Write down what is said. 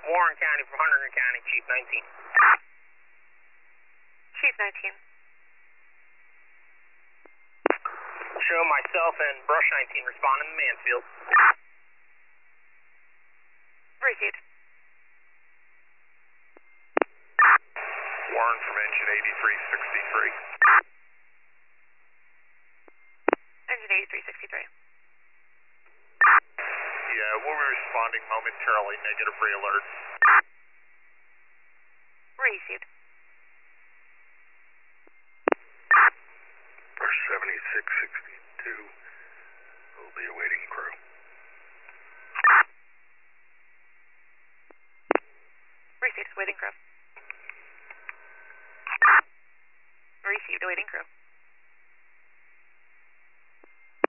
Warren County from Hunterdon County, Chief 19. Chief 19. Show myself and Brush 19 responding to Mansfield. Received. Warren from engine 8363. Engine 8363. Yeah, we'll be responding momentarily. Negative re-alert. Received. Brush 7662 will be awaiting crew. Received. Waiting crew. Received. Awaiting crew.